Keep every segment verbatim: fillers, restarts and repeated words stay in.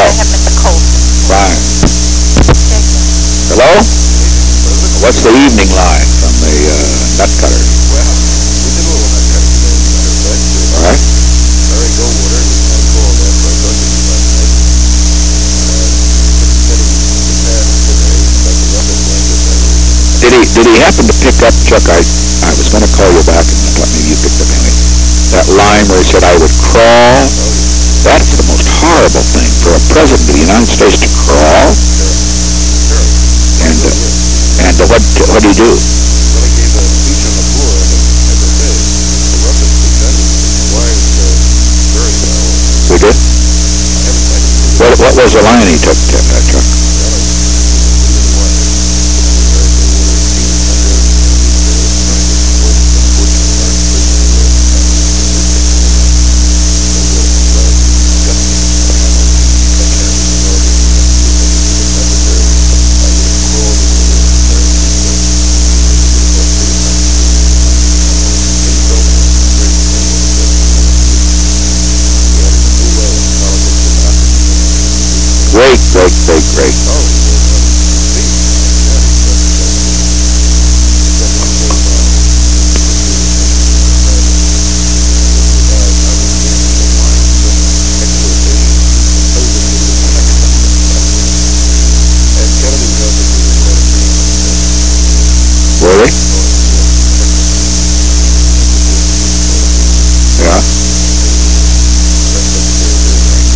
Hello. I have Mister Colson. Fine. Thank you. Hello? What's the evening line from the uh, nut cutter? Well, we did a little nut cutting today, as a matter of fact. Uh, All right. Larry Goldwater, who I called after I talked to you last night, uh, said he was had today about the roughest language ever. Did he did he happen to pick up, Chuck? I I was going to call you back, and I thought maybe you picked up anyway. That line where he said I would crawl. Oh, yeah. That's the most horrible thing for a president of the United States to crawl. Sure. And Well, uh, yeah. and uh, what what do you do? Well, he gave a speech on the floor, and as I say, it's the roughest speech ever. His wives uh, very well. We did. I haven't, I didn't see What what was the line he took, uh, Chuck? Well, it really was. Larry Goldwater, senior senator, and he's uh, trying to support this unfortunately large prison in the newspaper. So what it's uh, disgusting. I don't know if you cut down the authority in the country, but if it was necessary, I would have crawled into the room and tried to uh, would have gone through a time to insult him straight to what it was. He added a new way of politics and opportunity. Great, great, great, great. Oh, he was one of the speech. My God, he said, uh, he's got one great line. History repeats itself. Will survive notwithstanding the line driven exhortation to supposedly impeccable. And Kennedy's officers were quite amazed when he said it. Were they? Oh, yes, impeccable. Yeah. Press secretary very angry.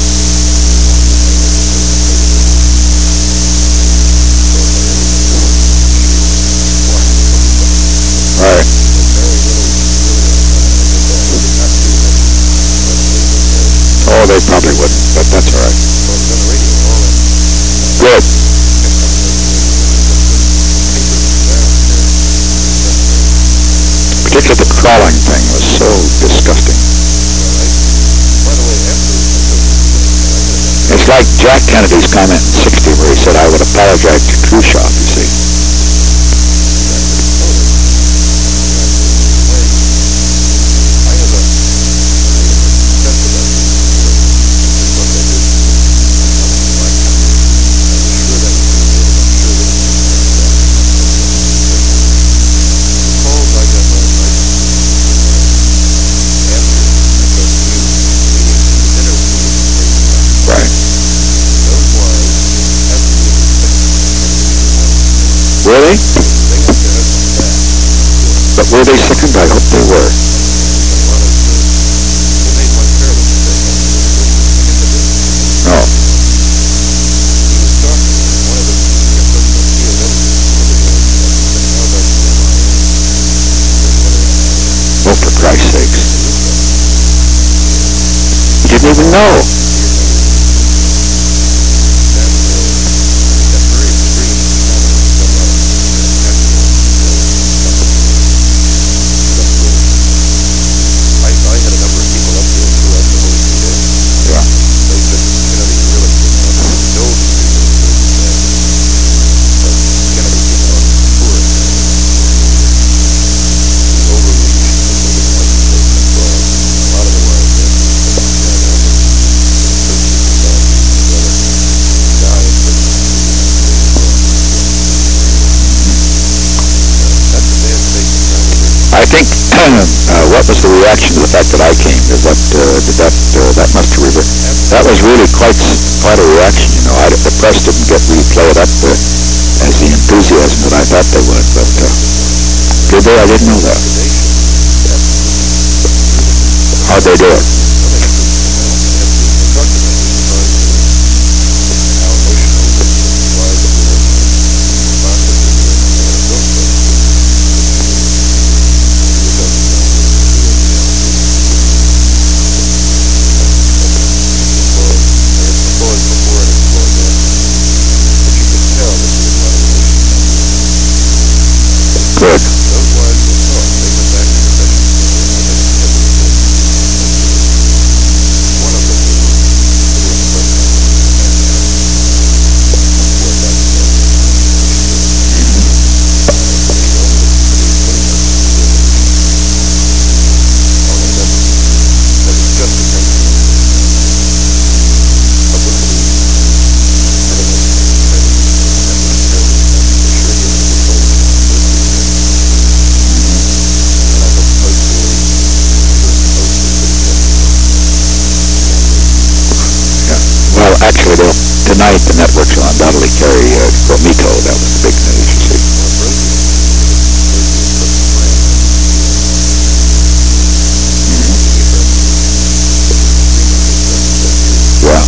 All right. Oh, they probably wouldn't, but that's all right. Good. Particularly the crawling thing was so disgusting. It's like Jack Kennedy's comment in sixty where he said, I would apologize to Khrushchev, you see. Were they? But were they sickened? I hope they were. No. Oh, for Christ's sakes. He didn't even know. I think, uh, what was the reaction to the fact that I came? Did that, uh, did that, uh, that must have revert. That was really quite, quite a reaction, you know. I, the press didn't get really play it up uh, as the enthusiasm that I thought they would, but, uh, did they? I didn't know that. How'd they do it? Good. actually, they'll, tonight the networks will undoubtedly carry uh, Gromito. That was the big news, you see. Well, Brady, Brady put the plan on the Yeah.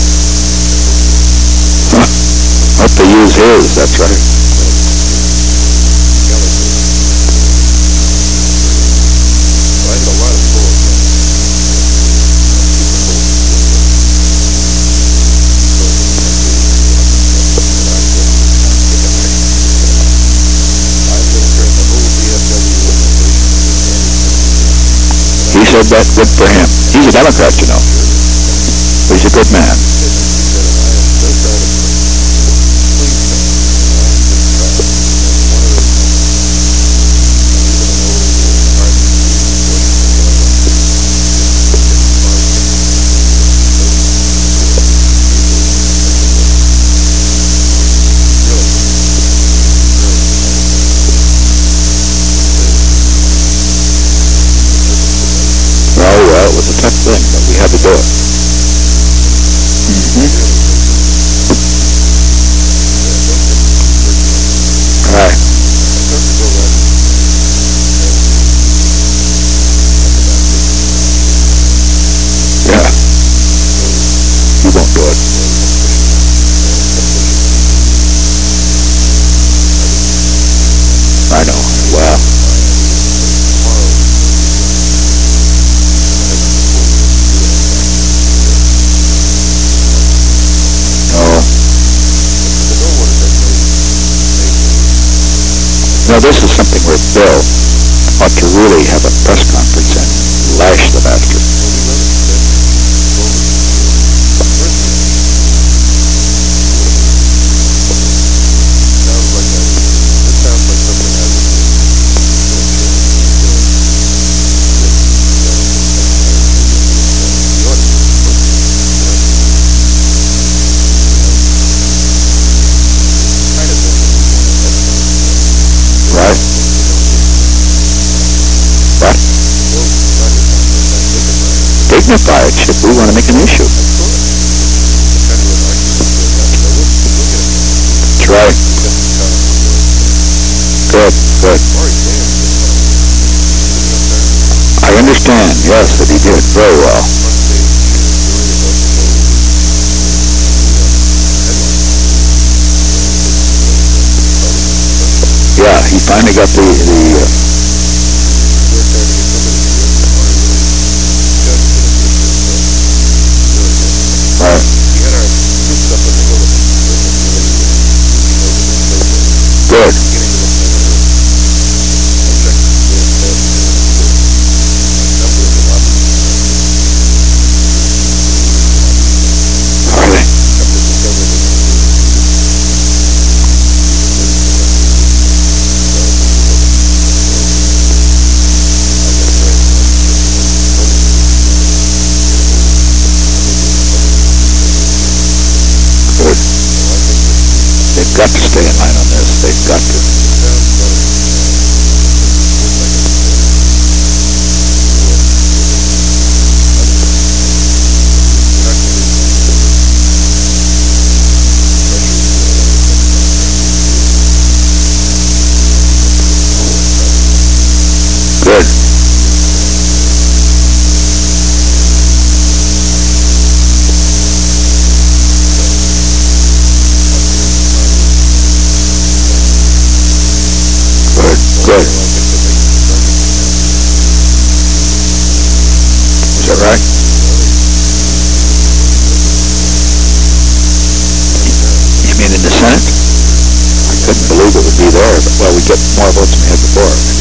Huh. Hope they use his, that's right. I had a lot of bullets on it. He said that, good for him. He's a Democrat, you know. He's a good man. Oh, well, it was a tough thing, but we had to do it. Mm-hmm. Right. Yeah. You won't do it. I know. Wow. No, this is something where Bill ought to really have a press conference and lash the bastard. Right? What? Dignify it, Chip. We want to make an issue. That's right. Good, good. I understand, yes, that he did very well. Yeah, he finally got the, the uh, right. Good. Are they? Good. They've got to stay in line on this. They've got to. Good. Good. Good. Is that right? You mean in the Senate? I couldn't believe it would be there, but, well, we get more votes than we had before, maybe.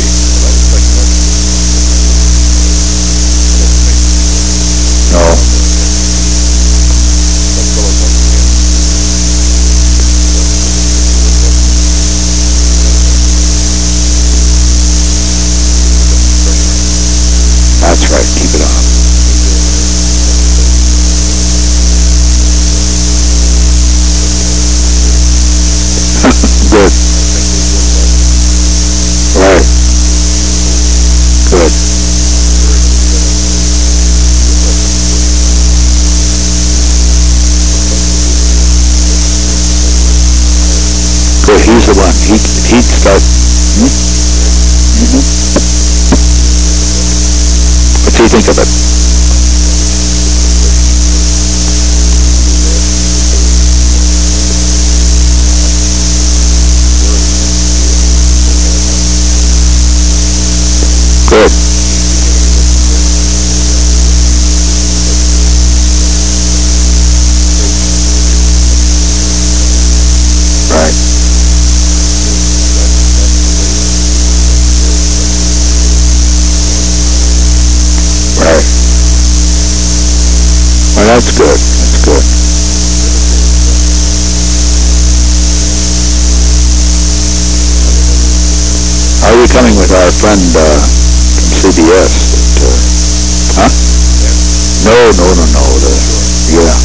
No. That's right. Keep it on. Good. Right. Good. he he'd start. Hmm? Mm-hmm. What do you think of it? Good. Right. Right. Well, that's good. That's good. Are we coming with our friend uh, from C B S? That, uh, huh? No, no, no, no. The, yeah.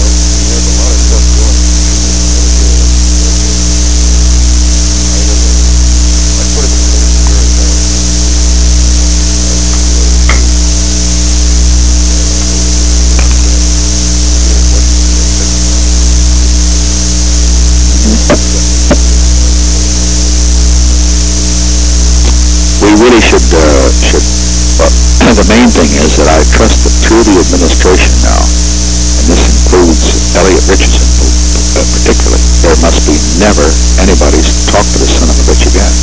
We really should, uh, should, well, the main thing is that I trust that through the administration now, and this includes Elliot Richardson uh, particularly, there must be never anybody's talked to the son of a bitch again.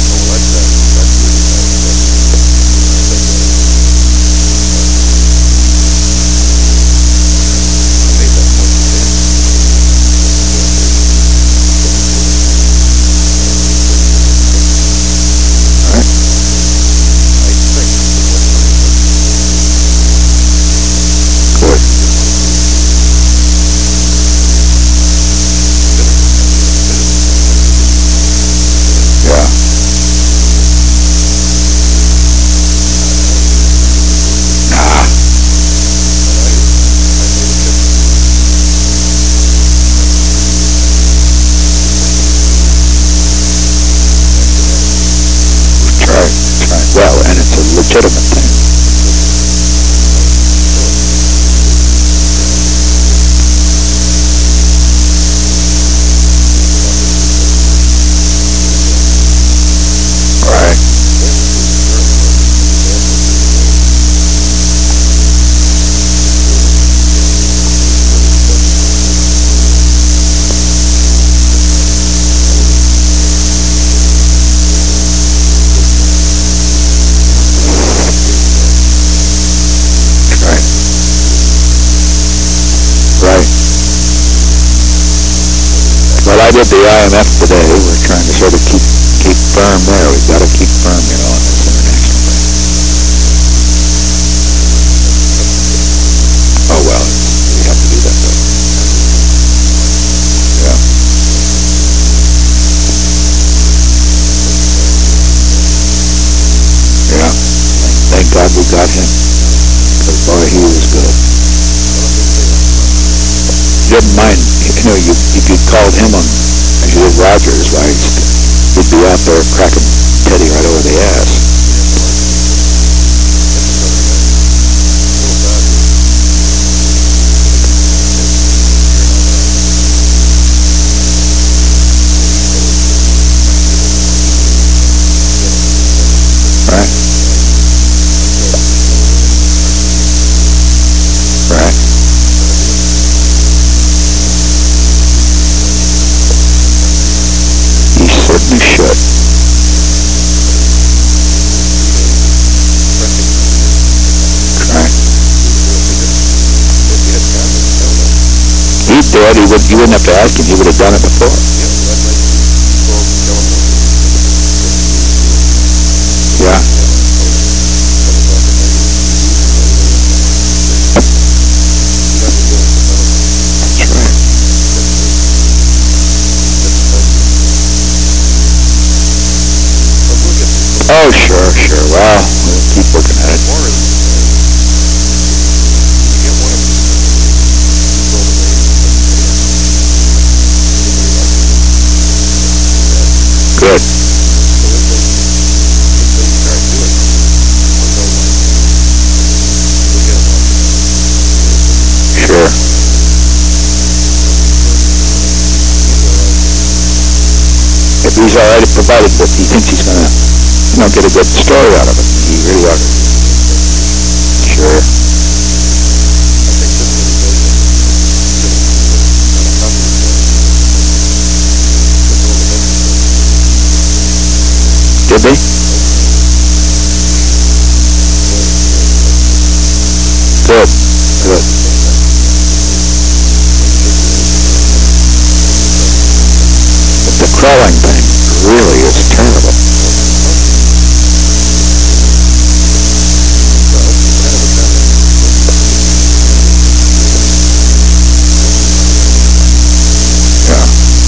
Well, and it's a legitimate thing. Right. Well, I did the I M F today. We're trying to sort of keep keep firm there. We've got to keep firm, you know, on this international thing. Oh well, we have to do that though. Yeah. Yeah. Thank God we got him. Because boy, he was good. Didn't mind, you know, you, if you called him on, as you did Rogers, why, he'd be out there cracking Teddy right over the ass. Right. Right. Certainly should. Right. He did. He would. You wouldn't have to ask him. He would have done it before. Yeah. That's right. Oh, sure, sure. Well, we'll keep working at it. Good. Sure. he's all right, provided that he thinks he's gonna, you know, get a good story out of it. He really ought to. Sure. I think this one he does have to kind of copy of that. But all the messages. Did they? Good. Good. But the crawling thing really is terrible. Yeah.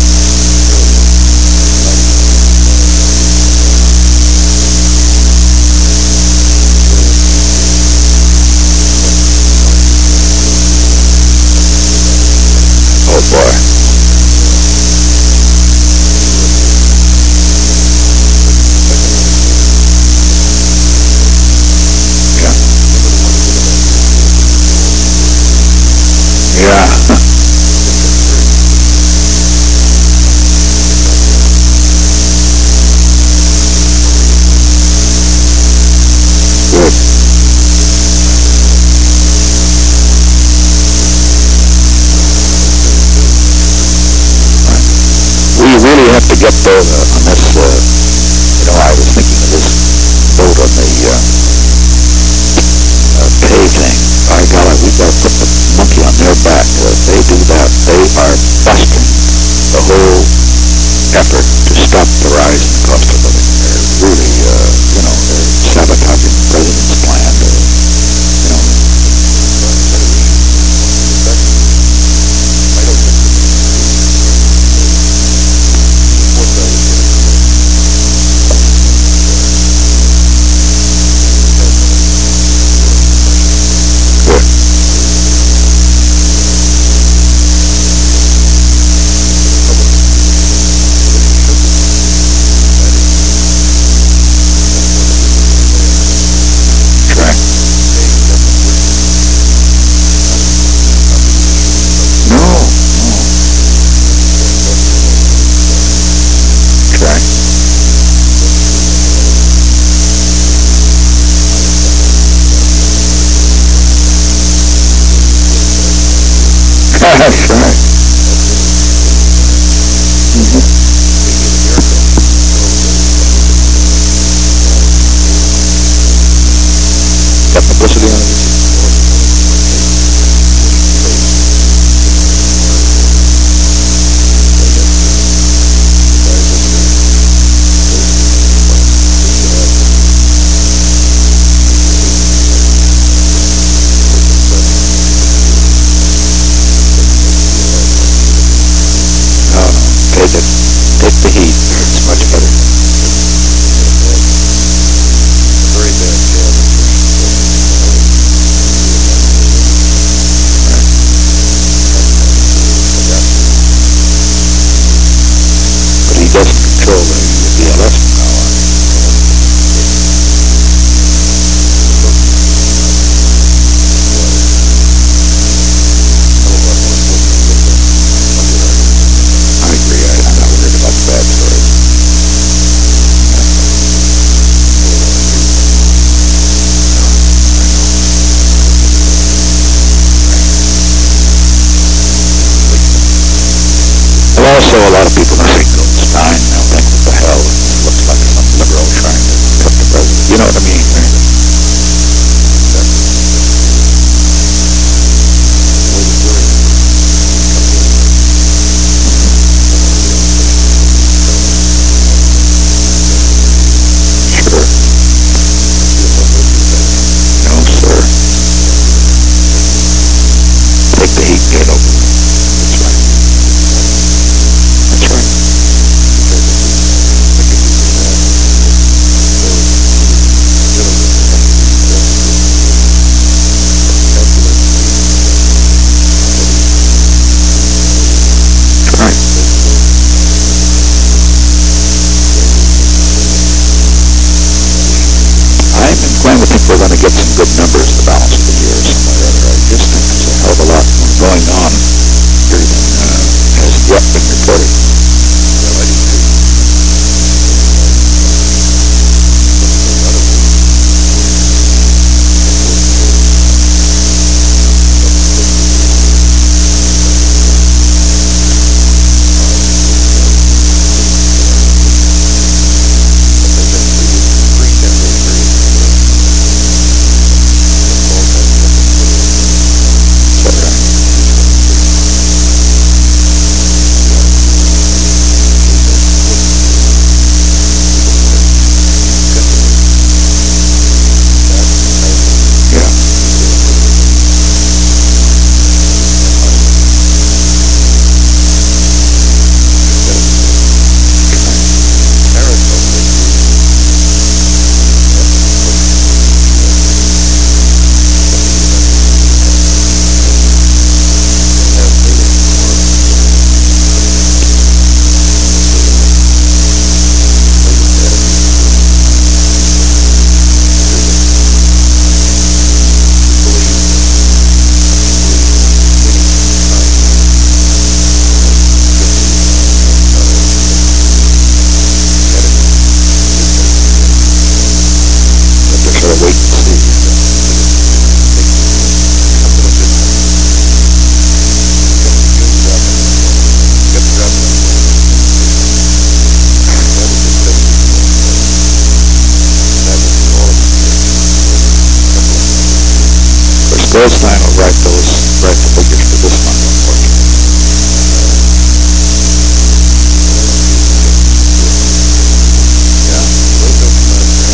Oh boy. Yeah. Yeah. Good. We really have to get there uh, on this, uh, you know, I was thinking of this vote on the uh, uh, pay thing. By golly, we've got to put the monkey on their back. Uh, if they do that, they are busting the whole effort to stop the rise in the cost of living. They're really, uh, you know, they're sabotaging the president's plan to, you know, I don't think that once I was getting good. Right. No, no. Right. That's right. Mm-hmm. Got publicity on it? No, no. Take it. Take the heat. It's much better. Very bad job. But he doesn't control the, the election now. I agree. I, I'm not worried about the bad stories. And also, a lot of people are saying Goldstein. They'll think, what the hell? It looks like some liberal trying to cut the president. You know what I mean? Right? Sure. No, sir. Take the heat, get it over with. That's right. That's right. Right. I'm inclined to think we're going to get some good numbers the balance of the year somewhere or other. I just think there's a hell of a lot going on here than uh, has yet been reported. Yeah, I do too. this month, unfortunately. Yeah. Those don't come out now.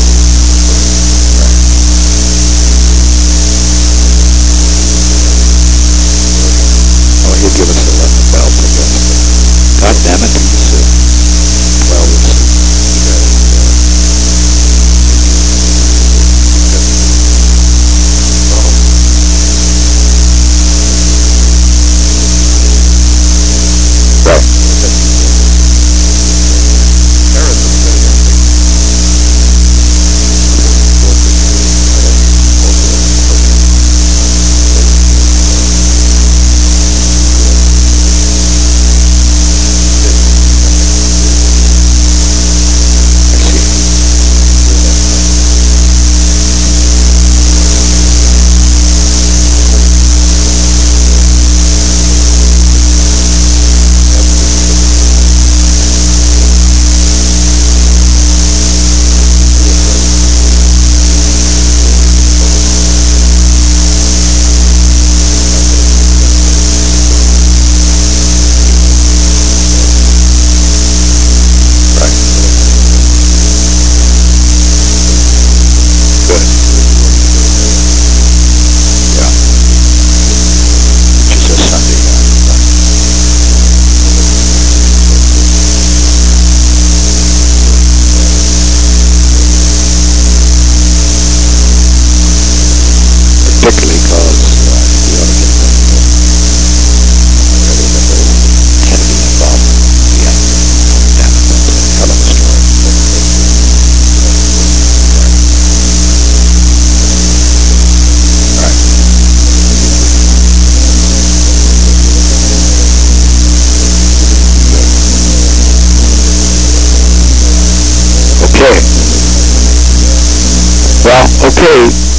Well, he'll give us eleven belts, I guess. But God damn it, he's uh, well, we'll see. You got it. Right. I see. Right. Good. Yeah. Which is a Sunday, yeah. Right. Particularly because uh, I think we ought to get that uh, really the whole Kennedy involvement at the end. Damn it, that's a hell of a story. Right. Okay. Well, okay.